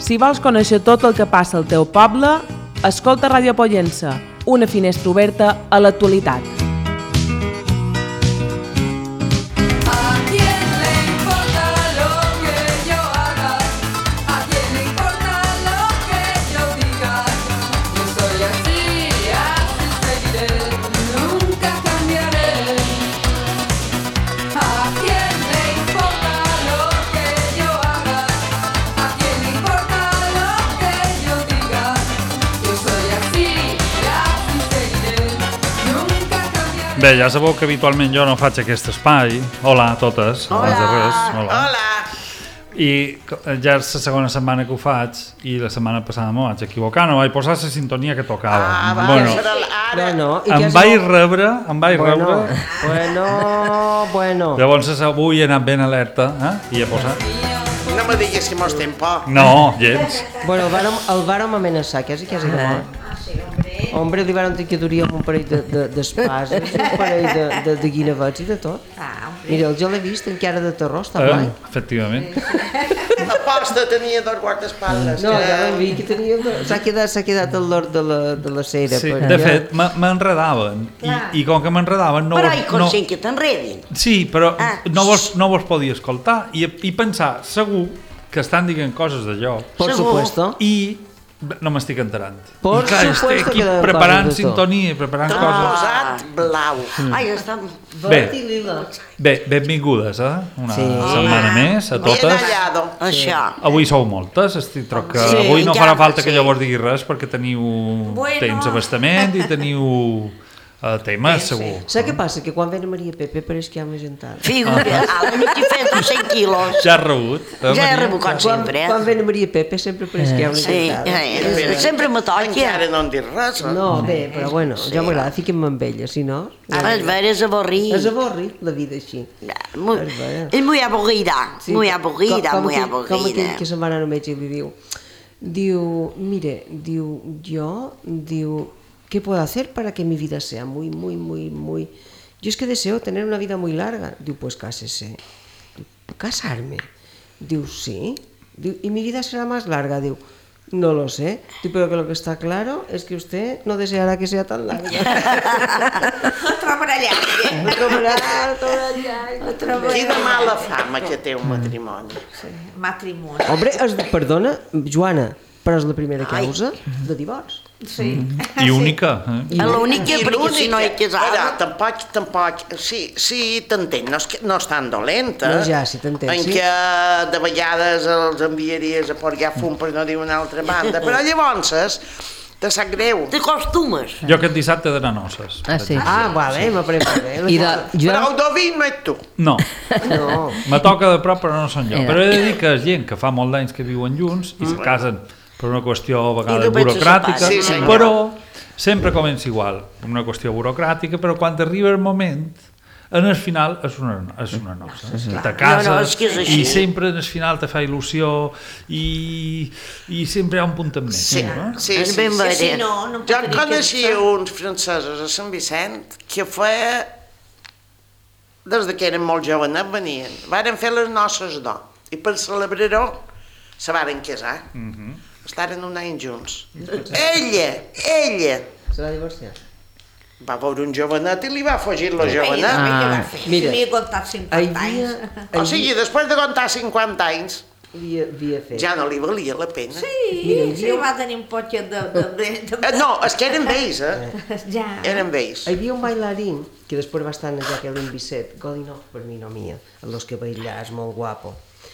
Si vols conèixer tot el que passa al teu poble, escolta Ràdio Pollença, una finestra oberta a l'actualitat. Bé, ja sabeu que habitualment jo no faig aquest espai. Hola a totes. Hola. I ja és la segona setmana que ho faig i la setmana passada m'ho vaig equivocar, no vaig posar la sintonia que tocava. Em vaig rebre. Llavors avui he anat ben alerta i he posat... No me diguis que mos tem por. No, gens. Bueno, el vàrem amenaçar, quasi de mort. Hombre, li van dir que duríem un parell d'espases, un parell de guinevets i de tot. Mira, jo l'he vist en cara de terror, està blanc. Efectivament. Aposta tenia dos guardaespatlles. No, ja l'he vist que tenia... S'ha quedat al lord de la cera. Sí, de fet, m'enredaven. I com que m'enredaven... Però hi consent que t'enredin. Sí, però no vos podia escoltar i pensar, segur que estan dient coses d'allò. Por supuesto. I no m'estic enterant. Por supuesto estic aquí que preparant sintonia, preparant coses. Posat blau. Ai, està... Verd i lila. Bé, benvingudes, una setmana més a totes. Bien hallado. Això. Avui sou moltes, estic troc que avui no farà falta que llavors digui res perquè teniu temps abastament i teniu temes, segur. Saps què passa? Que quan ven a Maria Pepe pareix que hi ha més gentada. Figura, a la nit hi fem 100 quilos. Ja ha rebut. Ja he rebut com sempre. Quan ven a Maria Pepe sempre pareix que hi ha una gentada. Sí, sempre me toca. Encara no en dic res. No, bé, però bueno, ja m'agrada, fiquem-me amb ella, si no... És vera, és avorrit. És avorrit, la vida així. És molt avorrida, molt avorrida, molt avorrida. Com aquell que se'n va anar al metge i li diu, mire, ¿qué puedo hacer para que mi vida sea muy... Yo es que deseo tener una vida muy larga. Diu, pues cásese. ¿Casarme? Diu, sí. Diu, ¿y mi vida será más larga? Diu, no lo sé. Diu, pero que lo que está claro es que usted no deseará que sea tan larga. Trobarà allà. Quina mala fama que té un matrimoni. Matrimoni. Hombre, perdona, Joana, però és la primera causa de divorç. Sí. I única. L'única, perquè si no hi casada... Tampoc, sí, t'entenc, no és tan dolenta. No, ja, sí t'entenc, sí. En què de vegades els enviaries a porgar fum per no dir una altra banda, però llavors te sap greu. T'acostumes. Jo aquest dissabte he d'anar a noces. Sí. Vale, m'ha pres bé. Però el Dovi no ets tu. No. Me toca de prop, però no són jo. Però he de dir que és gent que fa molt d'anys que viuen junts i se casen per una qüestió a vegades burocràtica, però sempre comença igual, una qüestió burocràtica, però quan arriba el moment, en el final és una nosa. Te cases i sempre en el final te fa il·lusió i sempre hi ha un punt en més. Sí. Jo coneixia uns francesos a Sant Vicent que feia, des que eren molt jovenets, venien, varen fer les noces d'or i per celebrar-ho se varen casar. Estaven un any junts. Ella Serà divorciat. Va veure un jovenet i li va fugir la jovenet. Mira, havia comptat 50 anys. O sigui, després de comptar 50 anys, havia fet. ja no li valia la pena. Sí, va tenir un potxet de... No, és que eren vells, Ja. Eren vells. Hi havia un bailarín que després va estar en Jacqueline Bisset, Godinov per mi no mia, en Los que bailas, molt guapo,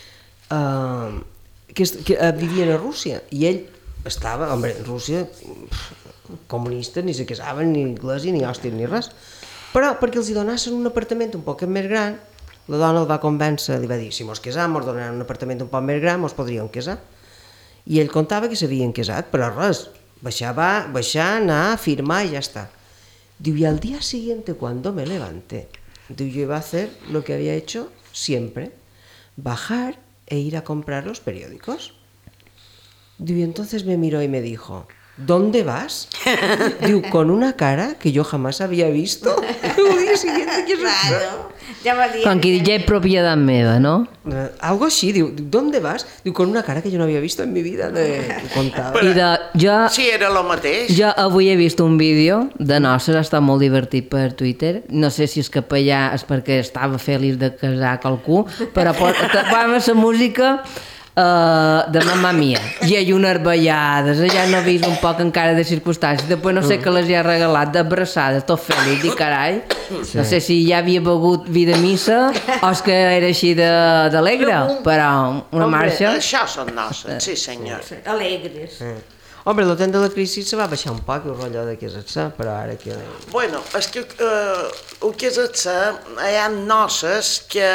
que vivien a Rússia i ell estava, home, en Rússia comunistes, ni se casaven, ni anglès, ni hòsties, ni res, però perquè els hi donessin un apartament un poc més gran, la dona el va convèncer, li va dir, si mos casam, mos donaran un apartament un poc més gran, mos podríem casar. I ell contava que s'havien casat, però res, baixar, anar, firmar i ja està. Diu, y al día siguiente cuando me levanté, diu, yo iba a hacer lo que había hecho siempre, bajar e ir a comprar los periódicos. Diu, y entonces me miró y me dijo, ¿dónde vas? Diu, con una cara que yo jamás había visto. El día siguiente, ¿qué es eso? Con que dice propiedad meva, ¿no? Algo així, diu, ¿dónde vas? Diu, con una cara que yo no había visto en mi vida de contar. Sí, era el mateix. Jo avui he vist un vídeo de noces, està molt divertit per Twitter, no sé si és capellà és perquè estava feliç de casar qualcú, però va amb la música de Mamma Mia, i hi ha unes ballades, ja no he vist un poc encara de circumstàncies, després no sé què les hi ha regalat d'abraçades, tot feliç, i carai, no sé si ja havia begut vi de missa o és que era així d'alegre, però una marxa. Això són noces, sí senyor. Alegres. Hombre, el temps de la crisi se va baixar un poc el rotllo de què és això, però ara que... Bueno, és que el que és això, hi ha noces que...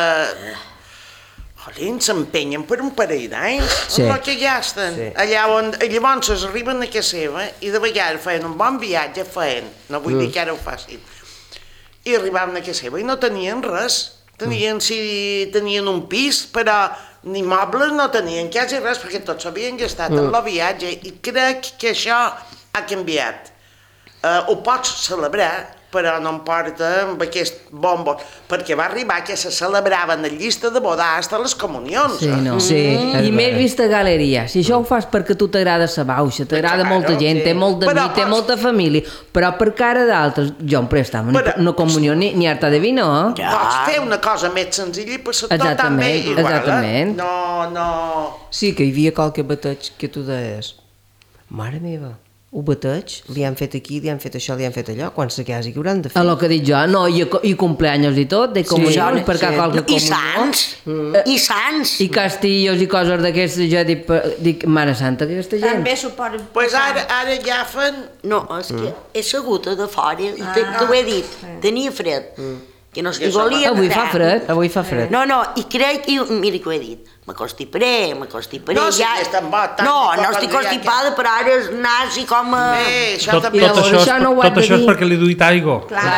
Jolín, s'empenyen per un parell d'anys, el que gasten. Allà on llavors arriben a casa seva i de vegades feien un bon viatge, no vull dir que ara ho facin, i arribaven a casa seva i no tenien res. Tenien un pis, però ni mobles no tenien quasi res, perquè tots s'havien gastat en el viatge, i crec que això ha canviat. Ho pots celebrar, però no em porta amb aquest bombo, perquè va arribar que se celebraven en llista de boda fins a les comunions. Sí, no. I més vista galeria. Si això ho fas perquè tu t'agrada la bauxa, t'agrada molta gent, té molt d'amics, té molta família, però per cara d'altres, jo em prestava una comunió ni harta de vi, no? Pots fer una cosa més senzilla i passar tot també igual. Exactament. No... Sí, que hi havia qualque bateig que tu deies, mare meva, un bateig, li han fet aquí, li han fet això, li han fet allò, quan se casi que hauran de fer. El que dic jo, no, i compleanyos i tot, de comunions, per cada qualque comunió. I sants. I castillos i coses d'aquestes, jo dic, Mare Santa, que aquesta gent. També s'ho poden posar. Pues ara ja fan... No, és que he segut de fora, t'ho he dit, tenia fred. Que no s'hi volia entrar. Avui fa fred. No, i crec que, mira que ho he dit, m'acostiparé. No, si és tan bo, tant. No estic constipada, però ara és nazi com a... Tot això és perquè li duit aigua.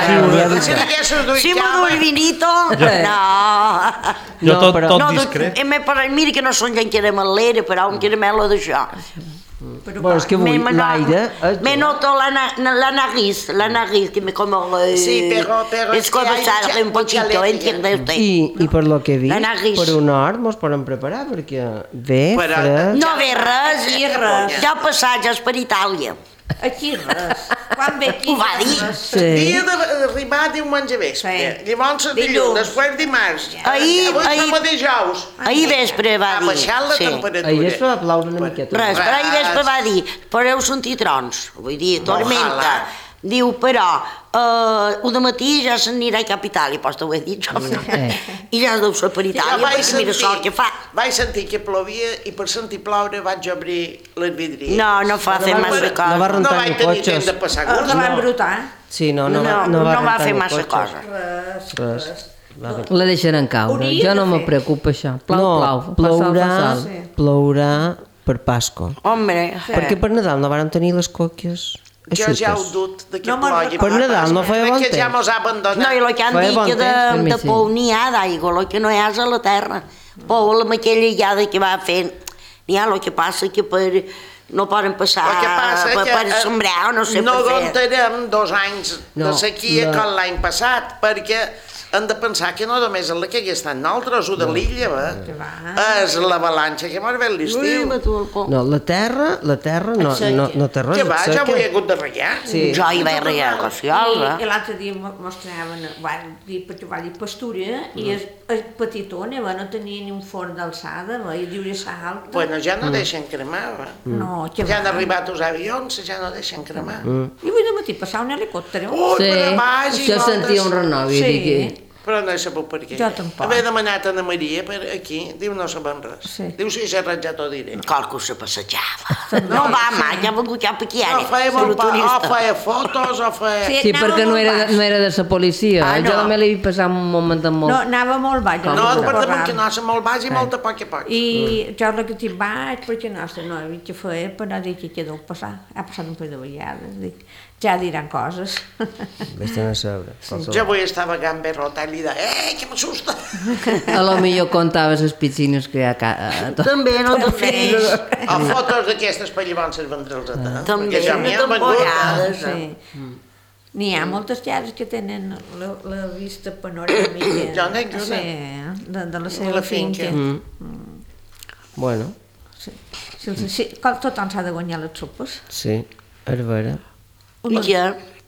Si m'ho duit vinito, no. Jo tot discret. Mira que no són gent que era malera, però un caramelo d'això. Bueno, es que l'aire... Me noto la nariz, que me como... Sí, pero... Es comenzar un poquito, ¿entiende usted? I per lo que he vist, per un hort mos podem preparar, perquè ve fred... No ve res, ja passatges per Itàlia. Aquí res. Quan ve aquí? Ho va dir. Havia d'arribar diumenge vespre. Llavors dilluns, després dimarts. Avui som dijous. Ahir vespre va dir. Ha baixat la temperatura. Ahir vespre va ploure una miqueta. Res, però ahir vespre va dir, podeu sentir trons, vull dir, tormenta. Diu, però, un matí ja s'anirà cap a Itàlia, doncs t'ho he dit jo. I ja deu ser per Itàlia, perquè mira sol que fa. Vaig sentir que plovia i per sentir ploure vaig obrir les vidries. No fa fer massa cosa. No va rentar ni cotxes. Els van brotar. Sí, no va fer massa cosa. Res. La deixaran caure, jo no me preocupa això. Plourà per Pasco. Hombre. Perquè per Nadal no vàrem tenir les còquies. Jo ja ho dut de que plogui. Per Nadal no feia bon temps. Perquè ja mos ha abandonat. No, i el que han dit que de pou n'hi ha d'aigua, el que no hi ha és a la terra. Pou, amb aquella llada que va fent, n'hi ha, el que passa que no poden passar per sembrar o no sé per fer. No aguantarem 2 anys de sequia com l'any passat, perquè hem de pensar que no només és la que hi estan nosaltres, o de l'illa, és l'avalanxa que mos ve l'estiu. No, la terra no té res. Que va, ja ho he hagut de regar. Jo hi vaig regar a Cociola. I l'altre dia mostraven, van dir pastura, i el petitó no tenia ni un forn d'alçada, i diu-li sal. Bueno, ja no deixen cremar, No, que ja han arribat els avions, ja no deixen cremar. I avui de matí passar un helicòpter. Sí, jo sentia un renovi, digui. Però no he sabut per què. Jo tampoc. Haver demanat a Ana Maria per aquí, diu no sabem res. Diu si s'ha arranjat ho diré. Qualcú se passejava. No va mai, ja ha vingut cap aquí ara. O feia fotos, o feia... Sí, perquè no era de la policia. Jo també l'he vist passar un moment molt... No, anava molt baix. No, per damunt que no, molt baix i molt a poc a poc. I jo la que tinc baix, perquè no he vist que feia, però dic que deu passar. Ha passat un parell de vegades. Ja diran coses. Vés-te'n a saber. Jo avui estava gambé rotat i li deia, que m'assusta. A lo millor contaves les piscines que hi ha També, no te fes. O fotos d'aquestes per llavors es vendre'ls a tant. També, de temporades. N'hi ha moltes llares que tenen la vista panoràmica. Jo n'he una. De la seva finca. Bueno. Sí, tothom s'ha de guanyar les sopes. Sí, és vera. I ja...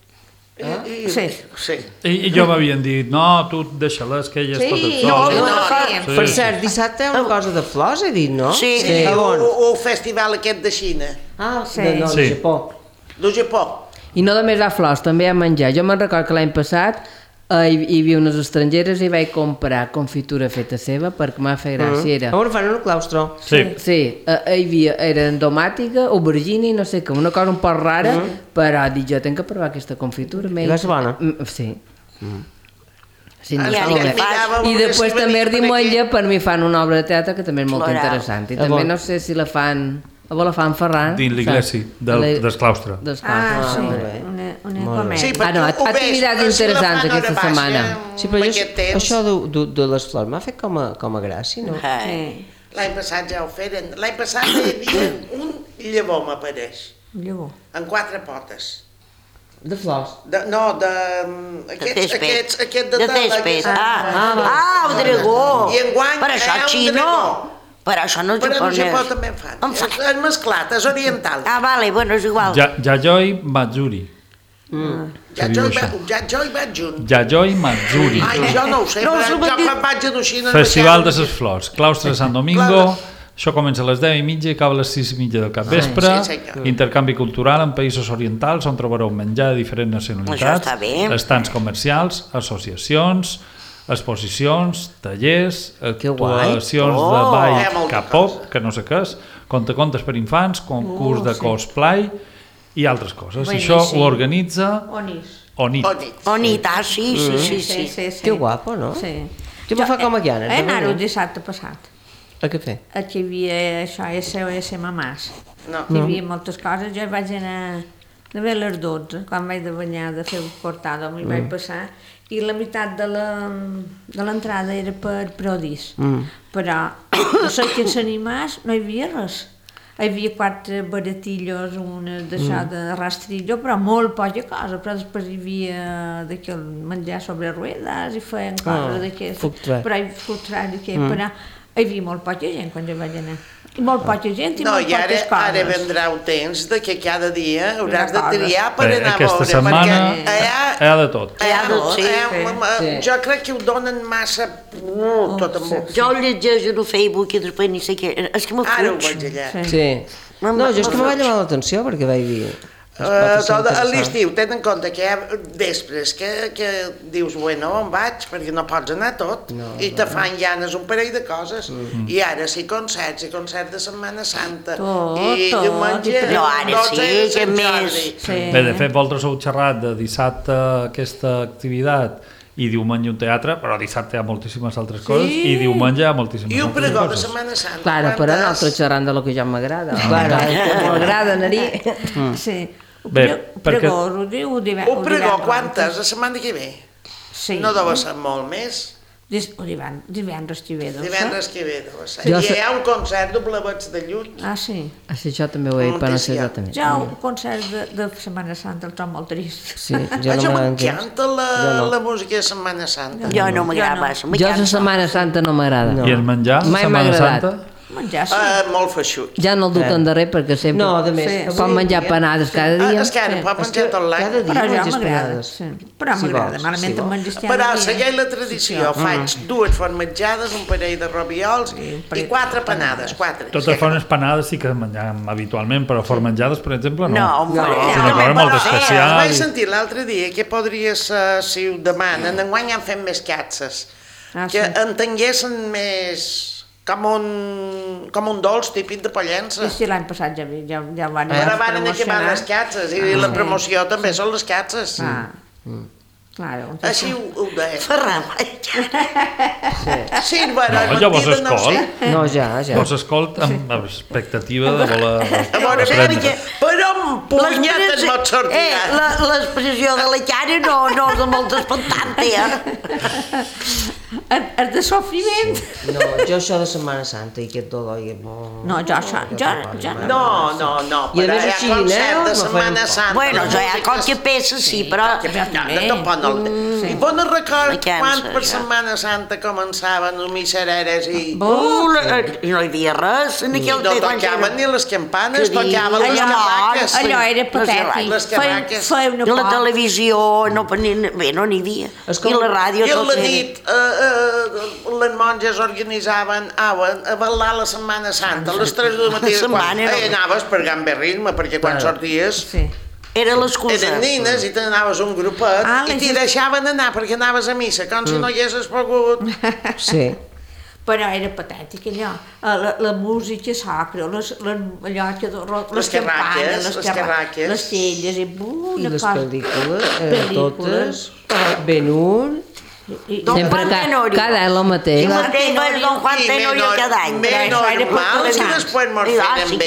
Sí. I jo m'havien dit, no, tu deixa-les, que elles totes soles. Per cert, dissabte hi ha una cosa de flors, he dit, no? Sí. O el festival aquest de Xina. De Japó. De Japó. I no només hi ha flors, també hi ha menjar. Jo me'n record que l'any passat hi havia unes estrangeres i vaig comprar confitura feta seva perquè m'ha fet gràcia. On fan un claustro. Sí. Sí, hi havia, era endomàtica, aubergine i no sé què, una cosa un poc rara, però dic, jo tenc que provar aquesta confitura. I va ser bona? Sí. Sí, no, I després també el diumenge per mi fan una obra de teatre que també és molt interessant. I també no sé si la fan... la fan Ferran. Dins l'església del claustre. Sí, una comèdia. Activitats interessants aquesta setmana. Sí, però això de les flors m'ha fet com a gràcia, no? L'any passat ja ho feren. L'any passat hi havia un llavor, m'apareix. Llavor. En 4 potes. De flors? No, aquest de césped. El dragó. I enguany per això un xino. dragó. Per això no Però en Japó també en fan. És mesclat, és oriental. Vale, bueno, és igual. Yayoi Matsuri. Yayoi Matsuri. Yayoi Matsuri. Ai, jo no ho sé, però jo quan vaig a Doxina... Festival de les Flors, claustre de Sant Domingo. Això comença a les 10:30 i acaba a les 6:30 del capvespre. Intercanvi cultural en països orientals on trobareu menjar de diferents nacionalitats, estants comercials, associacions, exposicions, tallers, actuacions de ball K-pop, que no sé què és, contes per infants, concurs de cosplay i altres coses. I això ho organitza Onit. Sí. Que guapo, no? Sí. Jo me fa com aquí ara. Anar-ho dissabte passat. A què fer? Aquí hi havia això, SOS Mamàs. Hi havia moltes coses. Jo vaig anar de bé a les 12, quan vaig de banyar, de fer un portada, m'hi vaig passar, i la meitat de l'entrada era per prodis. Però no sé què s'animàs, no hi havia res. Hi havia 4 baratillos, una d'això de rastrillo, però molt poca cosa. Però després hi havia d'aquell menjar sobre ruedes i feien coses d'aquest. Però food truck, però hi havia molt poca gent quan jo vaig anar. I molt poca gent i molt poques coses. Ara vendrà un temps que cada dia hauràs de triar per anar a veure. Aquesta setmana hi ha de tot. Jo crec que ho donen massa... Jo ho llegeixo en el Facebook i després ni sé què... És que m'ho fuig. Ara ho vaig allà. Sí. No, jo és que me va llamar l'atenció perquè vaig dir... A l'estiu, ten en compte que hi ha vespres que dius, bueno, on vaig? Perquè no pots anar tot i te fan llanes un parell de coses i ara sí concerts de Setmana Santa i diumenge que més. Bé, de fet, vosaltres heu xerrat de dissabte aquesta activitat i diumenge un teatre, però dissabte hi ha moltíssimes altres coses i diumenge hi ha moltíssimes altres coses. I un pregó de Setmana Santa. Claro, però nosaltres xerrant de lo que ja m'agrada. Claro, m'agrada anar-hi. Sí. Un pregó, quantes? La setmana que ve? Sí. No deu ser molt més. Divendres que ve, Divendres que ve, deu ser. I hi ha un concert de Blavets de Llull. Ah, sí? Això també ho he dit, però no sé exactament. Ja un concert de Setmana Santa el trobo molt trist. Sí, jo no m'encanta la música de Setmana Santa. Jo no m'agrada. Jo la Setmana Santa no m'agrada. I el menjar, Setmana Santa? Menjar, sí. Molt feixut. Ja no el duc endarrer perquè sempre pot menjar panades cada dia. És que ara pot menjar tot l'any. Però ja m'agrada. Però m'agrada, malament em menges cada dia. Però segueix la tradició. Faig 2 formatjades, un parell de robiols i 4 panades. Totes formes panades sí que menjam habitualment, però formatjades, per exemple, no. No, una cosa molt especial. Vaig sentir l'altre dia que podria ser, si ho demanen, enguany han fet més catses, que entenguessin més... com un dolç típic de Pollença. Sí, l'any passat ja van ara van acabar les catses i la promoció també són les catses. Així ho deia. Ferran. Sí, bueno, jo vos escolt. No, ja. Vos escolt amb expectativa de voler aprendre. Però amb punyeta no et sortirà. L'expressió de la cara no és de molt espantant, és de sofriment. No, jo això de Setmana Santa i aquest dolor... No, jo això... No, I a però més hi ha així, concert de no Setmana Santa. Bueno, jo hi ha qualque peça, sí, però... I vos no record quan per Setmana Santa començaven les missereres i... I no hi havia res en aquell No tocaven ni les campanes, tocaven les cavaques. Allò era patètic. Les cavaques. Feia una I la por. televisió, bé, no n'hi havia. I la ràdio, I a tot la era... nit les monges organitzaven a ballar la Setmana Santa a les 3 del matí. Anaves per gamberrisme, perquè quan sorties... Era l'excusa. Eren nines i t'anaves un grupet i t'hi deixaven anar perquè anaves a missa, com si no hi haguessis pogut. Sí. Però era patètic allò, la música sacra, allò que... Les carraques, les telles, i les pel·lícules, totes, Ben-Hur... Sempre cada any el mateix. I mateix Don Juan Tenorio cada any. Normal, i després mos feren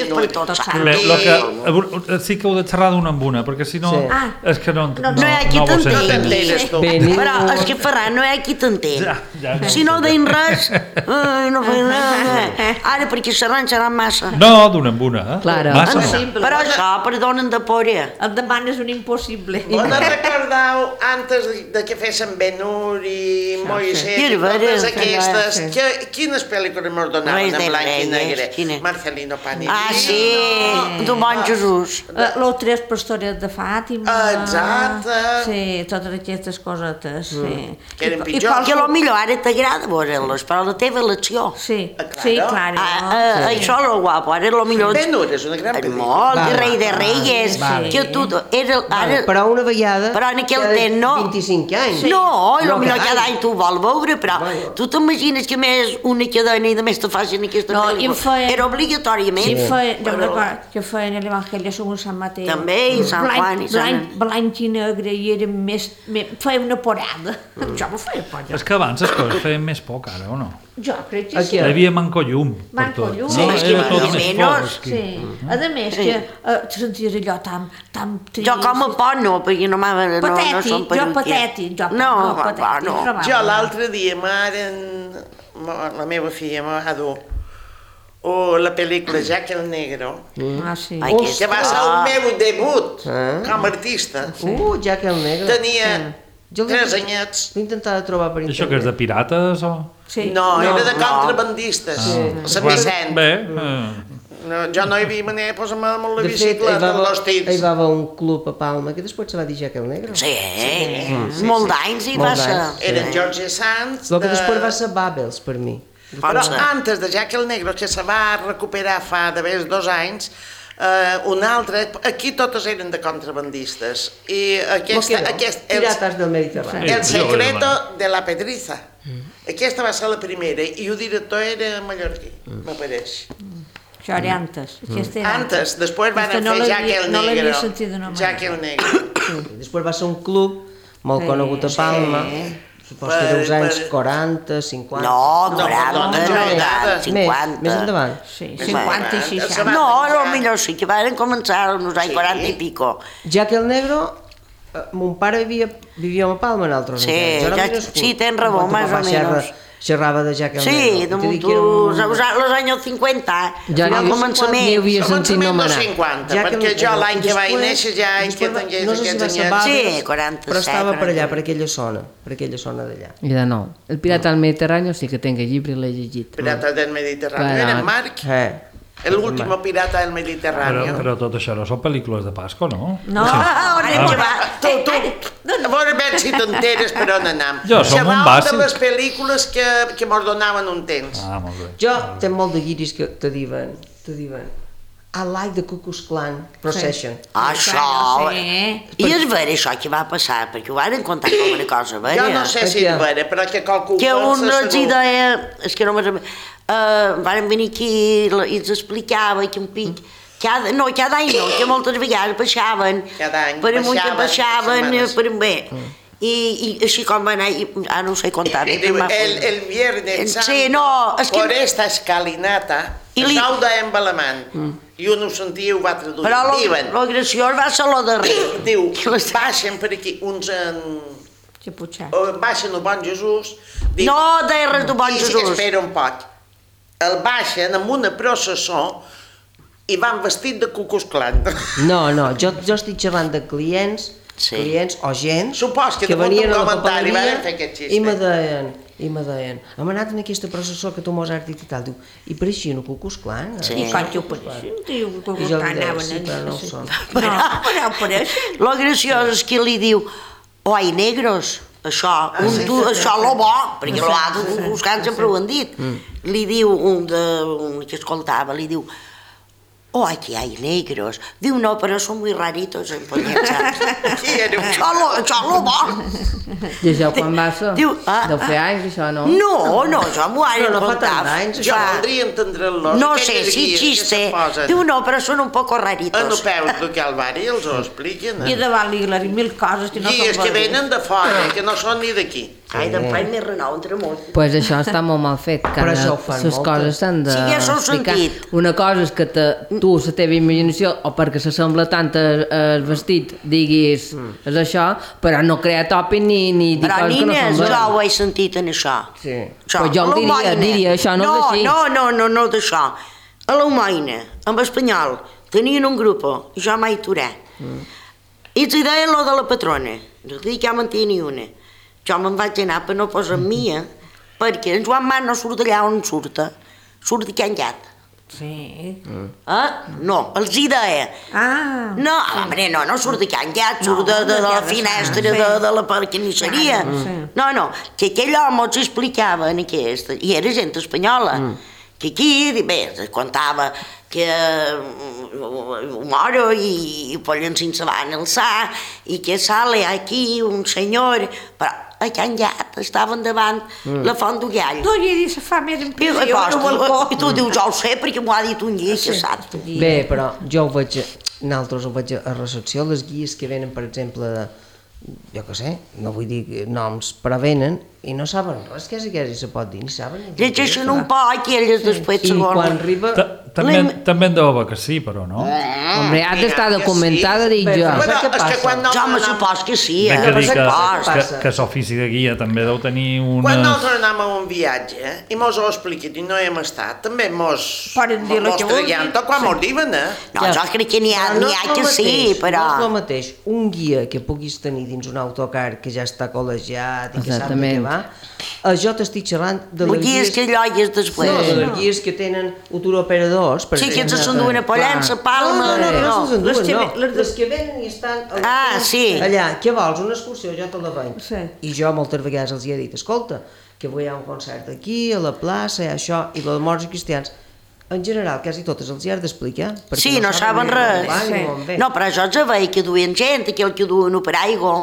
Ben-Hur. Sí que heu de xerrar d'una amb una, perquè si no és que no hi ha qui t'entengui. Però és que Ferran, no hi ha qui t'entengui. Si no deim res, no feim res. Ara perquè xerran massa. No, d'una amb una, massa. Però això, perdonen de por. El demanes un impossible. On recordeu, antes de que fessin Ben-Hur i Moisés i totes aquestes, quines pel·lícules mos donaven en blanc i negre? Marcelino Panini. Ah, sí, d'un bon Jesús. Los tres pastores de Fàtima. Exacte. Sí, totes aquestes cosetes, sí. Que eren pitjors. Que potser ara t'agrada veure-les, però la teva elecció. Sí, clar. Això és el guapo, ara és el millor. Ben-Hur és una gran pel·lícula. Molt, el rei de Reyes, que tu... Però una vegada... Però en aquell temps no. 25 anys. No, potser cada any tu vol veure, però tu t'imagines que més una cadena i de més te facin aquesta pel·lícula. Era obligatòriament. Sí, jo recordo que feien l'Evangeli segons Sant Mateu. També, i Sant Juan i Sant... Blanc i negre, i era més... Feia una porada. Jo me feia porada. És que abans les coses feien més poc, ara, o no? Jo crec que sí. Hi havia manco llum per tot. Sí, era tot més fosc. Sí. A més, que senties allò tan trist. Jo com a por no, perquè no som patètic. Jo l'altre dia la meva filla m'ha va dur la pel·lícula Jack el Negro, que va ser el meu debut com a artista. Jack el Negro. Tenia 3 anyets. L'he intentat trobar per internet. Això que és de pirates o...? No, era de contrabandistes. Sant Vicent. Bé. Jo no hi havia manera de posar-me amb la bicicleta amb els tirs. Hi va haver un club a Palma que després se va dir Jack el Negro. Sí, molt d'anys hi va ser. Eren George Sands. El que després va ser Babels, per mi. Però antes de Jack el Negro, que se va recuperar fa d'haver 2 anys, un altre, aquí totes eren de contrabandistes. I Pirates del Mediterrani. El secreto de la pedriza. Aquesta va ser la primera i el director era mallorquí, m'apareix. Això era antes. Antes, després van fer Jack el Negro. No l'havia sentit d'una manera. Jack el Negro. Després va ser un club molt conegut a Palma. Supos que era els anys 40, 50... No, 40, 50... Més endavant. Sí, 50 i 60. No, potser sí, que van començar als anys 40 i pico. Jack el Negro, mon pare vivia a Palma en altres anys. Sí, tens raó, més o menys. Xerrava de Jack el Negro. Sí, de molts, als anys 50, al començament. N'hi havia sentit nomenar. 50, perquè jo l'any que vaig néixer ja hi que no sé si va ser Babels, 47, però estava per allà, per aquella zona d'allà. I de nou, el Pirata del Mediterrani sí que tenc el llibre i l'he llegit. Pirata del Mediterrani, era en Marc. L'último pirata del Mediterrani. Però tot això no són pel·lícules de Pasco, no? No, on hem llevat? A veure si t'enteres per on anam. Jo som un bàsic. de les pel·lícules que mos donaven un temps. Molt bé. Jo tenc molt de guiris que te diuen I like the Ku Klux Klan procession. Això, i és vera això que va passar, perquè ho van contar com una cosa vera. Jo no sé si és vera, però que qualcú que un els deia, és que no me'n van venir aquí i ens explicava que un pic, cada any no, que moltes vegades baixaven, per amunt que baixaven, per bé. I així com va anar, no ho sé contar. El Viernes Sant, por esta escalinata, es nou d'en Balamant, i un ho sentia i ho va traduir. Però lo graciós va ser lo darrer. Diu, baixen per aquí uns baixen el Bon Jesús... No deia res de Bon Jesús. Espera un poc. El baixen amb una processó i van vestit de Ku Klux Klan. No, jo estic xerrant de clients o gent que venien a la papeleria i me deien hem anat en aquesta processó que tu mos has dit i tal, diu, i pareixien el Ku Klux Klan? I quan ho pareixen, diu, el Ku Klux Klan anaven a dir. No ho són. Però pareixen. Lo graciós és que li diu, oi, negros, això lo bo, perquè lo ha de buscar, sempre ho han dit. Li diu un que escoltava, li diu, ¡ay, que hay negros! Diu, no, pero son muy raritos en Pollença. Això lo va. I això quan va ser? Deu fer anys, això, no? No, això m'ho han contat. Jo voldria entendre-los. No sé si xiste. Diu, no, però són un poco raritos. En el peu de Calvari els ho expliquen. I davant l'Hilari, mil coses que no són guies que venen de fora, que no són ni d'aquí. Ai, després m'he renau entre molt. Pues això està molt fet. Però això ho fan les coses s'han d'explicar. Una cosa és que tu, la teva imaginació, o perquè s'assembla tant el vestit, diguis, és això, però no crear tòpic ni dir coses que no són veres. Jo ho he sentit en això. Sí. Pues jo diria, això no és així. No d'això. A l'Umaina, en espanyol, tenien un grup, jo mai Turà. I els deien lo de la patrona. Jo dic que ja me'n tenia una. Jo me'n vaig anar per no posar mia, perquè en Joan Mar no surt allà on surt de Can Llat. Sí. No, els hi deia. No, home, no surt de Can Llat, surt de la finestra de la carnisseria. No, que aquell home ens explicava en aquesta, i era gent espanyola, que aquí, bé, contava que moro i Pollença se van alçar i que sale aquí un senyor, però a Can Llat estaven davant la Font d'Ullall. Tu hi dius, fa més impressió en el balcó. I tu dius, jo ho sé perquè m'ho ha dit un guia que saps. Bé, però jo ho veig, nosaltres ho veig a recepció, les guies que venen, per exemple, jo què sé, no vull dir noms, però venen i no saben res, quasi se pot dir, ni saben. Llegeixen un poc i elles després segons. I quan arriba... També en deu haver que sí, però no? Hombre, ha d'estar documentada, dic jo. Jo me supos que sí, que l'ofici de guia també deu tenir una... Quan nosaltres anem a un viatge i mos ho expliquen i no hem estat, també mos traiem tot quan mos diuen, No, jo crec que n'hi ha que sí, però... No és el mateix un guia que puguis tenir dins un autocar que ja està col·legiat i que sap de què va, jo t'estic xerrant de les guies que lloies després. No, de les guies que tenen operadors. Sí, que ens s'enduen a Pollença, Palma... No, les que venen i estan allà. Què vols, una excursió? Jo te la venc. I jo moltes vegades els hi he dit, escolta, que avui hi ha un concert aquí, a la plaça, això, i els morts cristians. En general, quasi totes els hi has d'explicar. Sí, no saben res. No, però jo ja veig que duen gent, aquell que duen per aigua...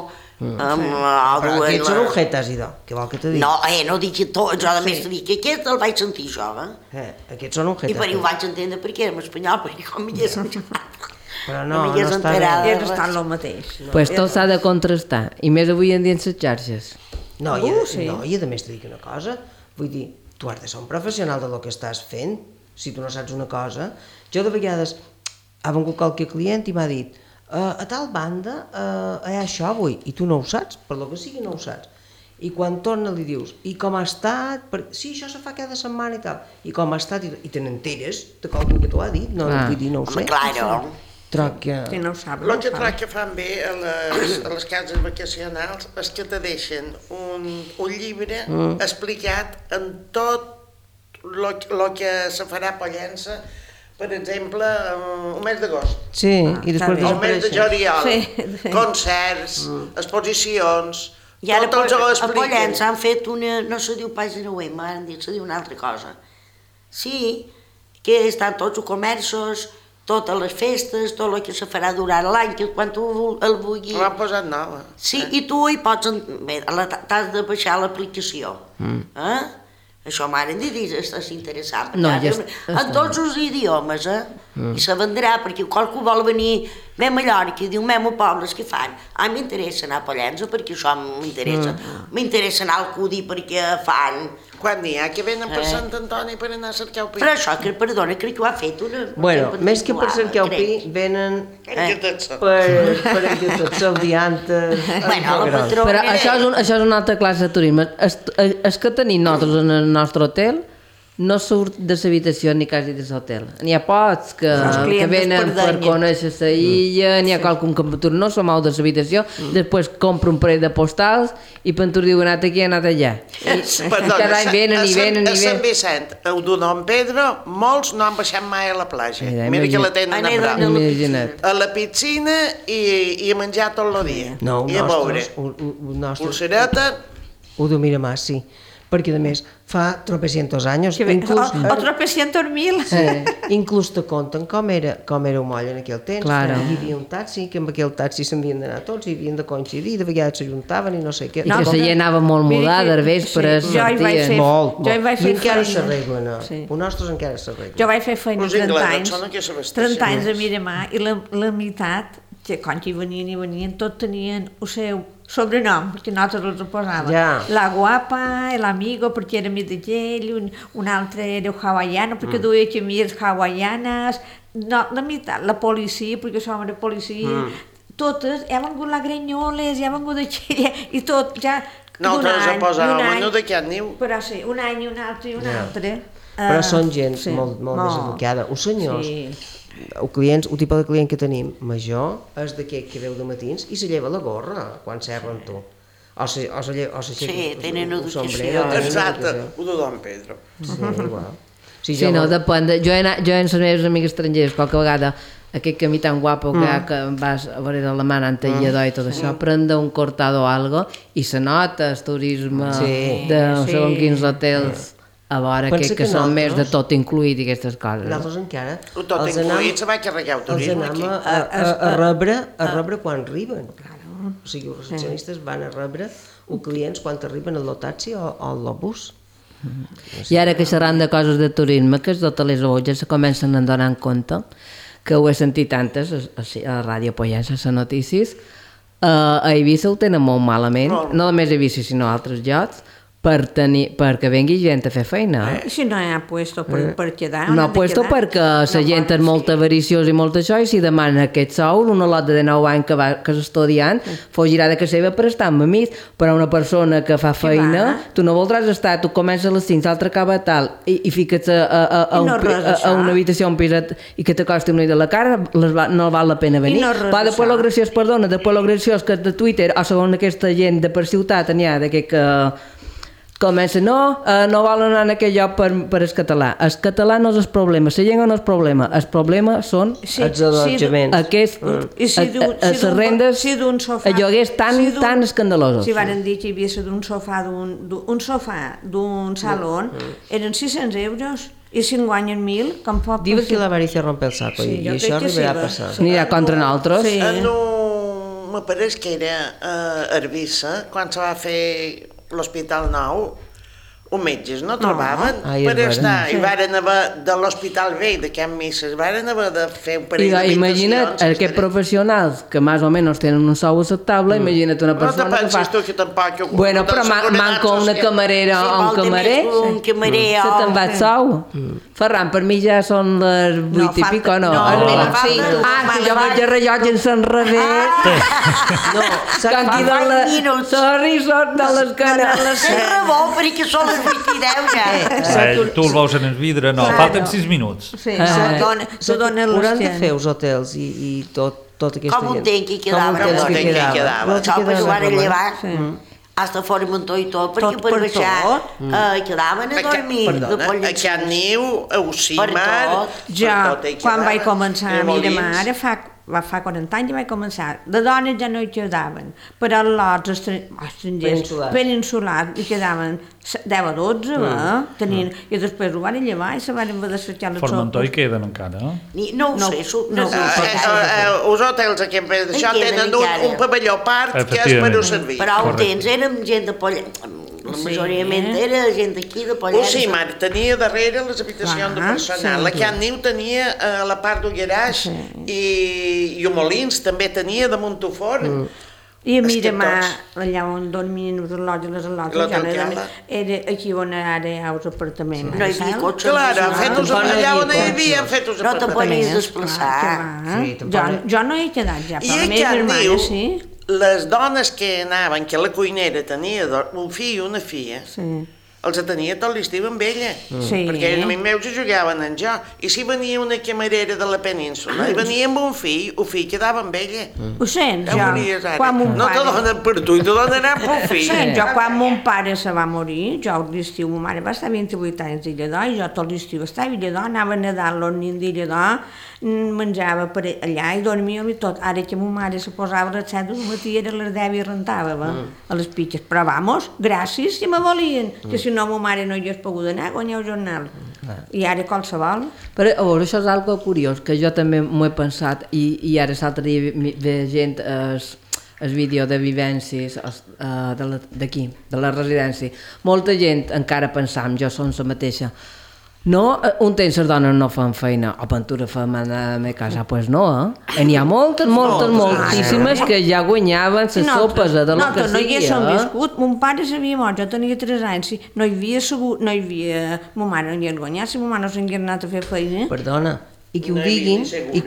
Però aquests són objetes, idò, què vol que te digui? No dic que tot, jo a més te dic que aquest el vaig sentir jo, aquests són objetes. I per ho vaig entendre perquè era en espanyol, perquè com m'hi és però no està bé. Ja està el mateix. Pues tot s'ha de contrastar, i més avui en dia en les xarxes. No, i a més te dic una cosa, vull dir, tu has de ser un professional de lo que estàs fent, si tu no saps una cosa. Jo de vegades ha vengut qualque client i m'ha dit a tal banda hi ha això avui, i tu no ho saps, per lo que sigui no ho saps. I quan torna li dius, i com ha estat? Sí, això se fa cada setmana i tal. I com ha estat? I te n'enteres de qualcú que t'ho ha dit? No, vull dir, no ho sé. Claro. Si no ho sap, el que troc que fan bé a les cases vacacionals és que te deixen un llibre explicat en tot el que se farà a Pollença. Per exemple, un mes d'agost. Sí, i després el mes de juliol, concerts, exposicions, tot els ho expliquen. A Pollença han fet una, no se diu pàgina web, m'han dit, se diu una altra cosa. Sí, que estan tots els comerços, totes les festes, tot el que se farà durant l'any, que quan tu el vulguis... L'han posat nova. Sí, i tu hi pots... Bé, t'has de baixar l'aplicació. Això m'han dit, és interessant. En tots els idiomes, i se vendrà, perquè qualcú vol venir ve a Mallorca i diu, meu poble, què fan? M'interessa anar a Pollença perquè això m'interessa. M'interessa anar al Cudi perquè fan... Quan n'hi ha que venen per Sant Antoni per anar a cercar el pi. Però això, perdona, crec que ho ha fet una... Bueno, més que per cercar el pi, venen per ajudar-se el diantes... Però això és una altra classe de turisme. És que tenim nosaltres en el nostre hotel no surt de l'habitació ni quasi de l'hotel. N'hi ha pocs que venen per conèixer la illa, n'hi ha qualcun que no se mou de l'habitació, després compra un parell de postals i pentur diu anat aquí, anat allà. Cada any venen i venen. A Sant Vicent, a Don Pedro, molts no han baixat mai a la platja. Mira que la tenen a prop. A la piscina i a menjar tot el dia. I a veure. Pulsereta. Ho diu Miramar, sí. Perquè, a més, fa tropecientos anys... O tropecientos mil. Inclús te conten com era un moll en aquell temps. Hi havia un taxi, que amb aquell taxi s'havien d'anar tots, i havien de coincidir, de vegades s'ajuntaven i no sé què. I que la gent anava molt mudada, d'arvespres, sortien. Molt. I encara s'arreglen. Els nostres encara s'arreglen. Jo vaig fer feina 30 anys a Miramar i la meitat, que quan hi venien, tots tenien el seu sobrenom, perquè nosaltres els posàvem. La guapa, l'amigo, perquè era amic d'ell, un altre era hawaiano, perquè duia camies hawaianes, la meitat, la policia, perquè som de policia, totes, ha vengut la Granyoles, ha vengut aquella, i tot, ja d'un any, però sí, un any, un altre i un altre. Però són gent molt deseducada. Els senyors, el tipus de client que tenim major és d'aquest que veu de matins i se lleva la gorra quan serren tu. Sí, tenen educació. Exacte, ho de Don Pedro. Sí, igual. Sí, no, depèn. Jo he anat amb les meves amigues estrangeres qualque vegada aquest camí tan guapo que vas a veure l'alemany antellador i tot això, prendre un cortado o algo i se nota el turisme de segons quins hotels a veure que són més de tot incluït i aquestes coses. Nosaltres encara tot incluït se va carregar el turisme aquí. A rebre quan arriben. O sigui, els recepcionistes van a rebre els clients quan arriben al taxi o al bus. I ara que xerrant de coses de turisme, que els hotelers ja se comencen a donar en compte, que ho he sentit tantes a Ràdio Pollença, a les notícies, a Eivissa ho tenen molt malament, no només a Eivissa sinó a altres llocs, perquè vengui gent a fer feina. Si no hi ha puesto per quedar... No ha puesto perquè la gent és molt avariciosa i molt això, i si demana aquest sou, una lot de 19 anys que s'estudiant, fos girada que seva per estar amb amics, però una persona que fa feina, tu no voldràs estar, tu comences a les 5, l'altre acaba tal, i fica't a una habitació, un piset, i que t'acosti una de la cara, no val la pena venir. Va, després lo graciós que de Twitter, o segons aquesta gent de per ciutat, n'hi ha d'aquest que comença, no volen anar en aquell lloc per el català. El català no és el problema, la llengua no és el problema, el problema són els allotjaments. Les rendes, els lloguers tan escandalosos. Si van dir que hi havia d'un sofà d'un saló, eren 600 euros, i si en guanyen 1.000, com pot... Diu que l'avaricia rompe el saco, i això arribarà a passar. Anirà contra nosaltres. Me pareix que era a Eivissa, quan se va fer l'Hospital Nou, els metges no trobaven per estar, i varen haver de l'Hospital Vell, de Can Misses, varen haver de fer un parell d'habitacions. Imagina't aquests professionals que més o menys tenen un sou acceptable, imagina't una persona que fa... No te pensis tu que tampoc... Bueno, però manca una camerera o un camarer, se te'n va el sou. Ferran, per mi ja són les 8 i pico, no? Que jo vaig a rellotge en revés. Quan queden les... Sorry, són de les canes. És rebó, perquè són les 8 i 10 ja. Tu el veus en el vidre, no, falten 6 minuts. Se dona hauran de fer els hotels i tota aquesta gent. Com un temps que quedava. Això perquè ho van llevar hasta Formentó i tot, perquè per baixar quedaven a dormir. A Can Niu, a Ocimar... Jo, quan vaig començar a Miramar, fa 40 anys vaig començar. De dones ja no hi quedaven, però lots estrangers, peninsulars, hi quedaven 10 a 12, i després ho van llevar i se van haver de cercar les sopes. Formentó hi queden encara, no? No ho sé. Els hotels aquí en Pedro d'això tenen un pavelló part que és per a servir. Però ho tens, érem gent de Pollença, La majoria era gent d'aquí, de Pollença. Sí, mare, tenia darrere les habitacions de personal. La Can Niu tenia a la part del garàs i Molins també tenia de Montoforn. I mira, allà on dormien les al·lotes, era aquí on ara hi ha els apartaments. No hi havia cotxes. Clar, allà on hi havia fet els apartaments. No te podies desplaçar. Jo no he quedat ja, però la meva germana sí. Les dones que anaven, que la cuinera tenia un fill i una filla, els tenia tot l'estiu amb ella, perquè els amics meus jugaven en jo, i si venia una camarera de la península, i venia amb un fill, el fill quedava amb ella. Ho sents, jo? No te donen per tu, te donaran pel fill. Jo, quan mon pare se va morir, jo l'estiu, ma mare va estar 28 anys a Lledó, i jo tot l'estiu estava a Lledó, anava a Nadal al nin de Lledó, menjava per allà i dormia i tot. Ara que ma mare se posava a les 7 del matí, era a les 10 i rentava a les pitxes. Però vamos, gràcies si me volien, que si no ma mare no hi hagués pogut anar a guanyar el jornal. I ara qualsevol. Però a veure, això és algo curiós, que jo també m'ho he pensat, i ara l'altre dia ve gent el vídeo de vivències d'aquí, de la residència. Molta gent encara pensam, jo som la mateixa, no, un temps les dones no fan feina, o pintura fem a la casa, doncs no, N'hi ha moltíssimes que ja guanyaven les sopes de lo que sigui, no hi haguéssim viscut, mon pare s'havia mort, jo tenia 3 anys, no hi havia, ma mare no hi havia guanyat, si ma mare no s'havia anat a fer feina. Perdona, i que ho diguin,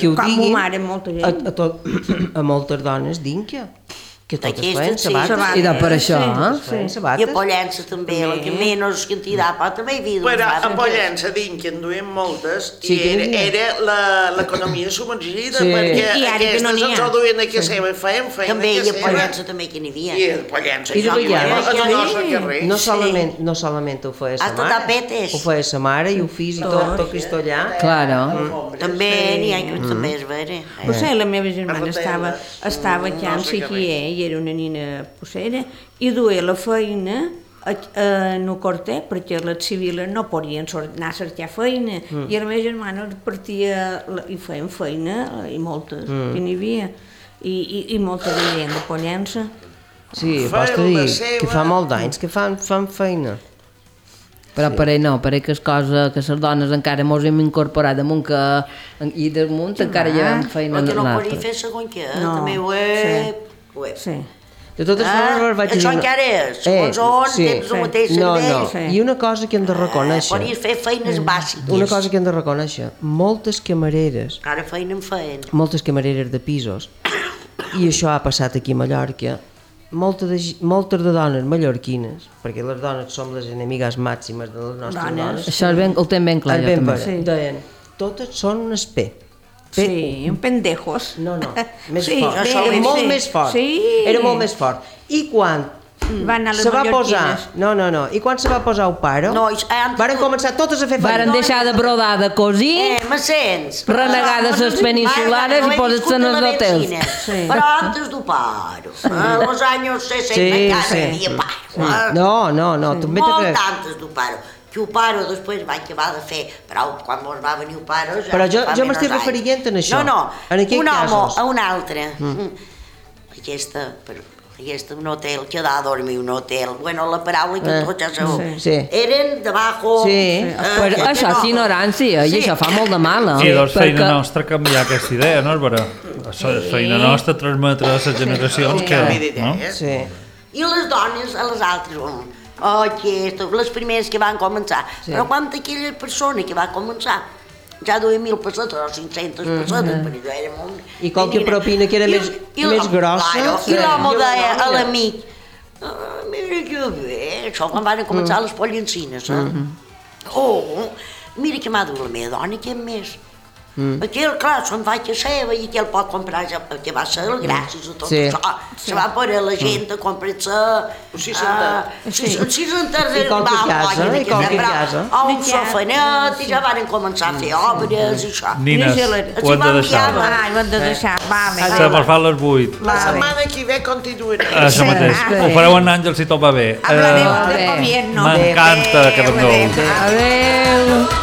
a moltes dones d'Ínquia, que totes feien sabates. I per això, I a Pollença també, la que menys quantitat, però també hi havia... Però a Pollença d'Ínquia en duien moltes i era l'economia submergida, perquè aquestes ens ho duien aquí a seva, feien feina. També, i a Pollença també que n'hi havia. I a Pollença, i no solament ho feia sa mare, ho feia sa mare i ho fills i tot Cristollà. Claro. També n'hi ha que també és vera. No sé, la meva germana estava aquí amb Siquier, i era una nina possera, i duia la feina no corté, perquè les civiles no podien anar a cercar feina, i la meva germana partia i feien feina, i moltes, que n'hi havia, i molta de gent de Pollença. Sí, pots dir que fa molt d'anys que fan feina. Però per ell no, per ell que és cosa que les dones encara mos hem incorporat damunt i damunt encara llevem feina. Perquè no podia fer segon què, també ho he... Sí. De totes formes vaig dir... Això encara és, segons on, tens el mateix servei. I una cosa que hem de reconèixer... Podies fer feines bàsiques. Una cosa que hem de reconèixer, moltes camareres... Ara feina en feien. Moltes camareres de pisos, i això ha passat aquí a Mallorca, moltes de dones mallorquines, perquè les dones som les enemigues màximes de les nostres dones... Això ho tenen ben clar, jo també. Deien, totes són un espè. Sí, un pendejos. No, més fort. Era molt més fort. Era molt més fort. I quan se va posar... No. I quan se va posar el paro, varen començar totes a fer feina. Varen deixar de brodar, de cosir, renegades les peninsulares i posar-se en els hotels. Però antes do paro, als anys 60 encara hi havia paro. No, també te crec. Molt antes do paro. Que el paro després va acabar de fer, però quan mos va venir el paro... Però jo m'estic referint a això. No, un home a un altre. Aquesta, un hotel, quedar a dormir un hotel. Bueno, la paraula que tots ja sabeu. Eren debajo... Però això és ignorància, i això fa molt de mal. I doncs feina nostra canviar aquesta idea, no és vera? Feina nostra transmetre a les generacions que... I les dones a les altres... les primeres que van començar, però quan aquella persona que va començar ja duia 1.000 pessetes o 500 pessetes, perquè jo era molt... I qualque propina que era més grossa... I l'home deia a l'amic, mira que bé, això quan van començar les pollencines, mira que m'ha dut la meva dona, què més? Aquell, clar, se'n va a seva i aquell pot comprar, que va ser gràcies a tot això. Se va per a la gent a comprar-se 600 i qualque casa, o un sofanet, i ja van començar a fer obres i això. Nines, ho hem de deixar. Ho hem de deixar, vale. Se me'n fa les 8. La setmana que ve continuarem. Això mateix, ho fareu en Àngel si tot va bé. Hablarem de gobierno. M'encanta que vengueu. Adéu.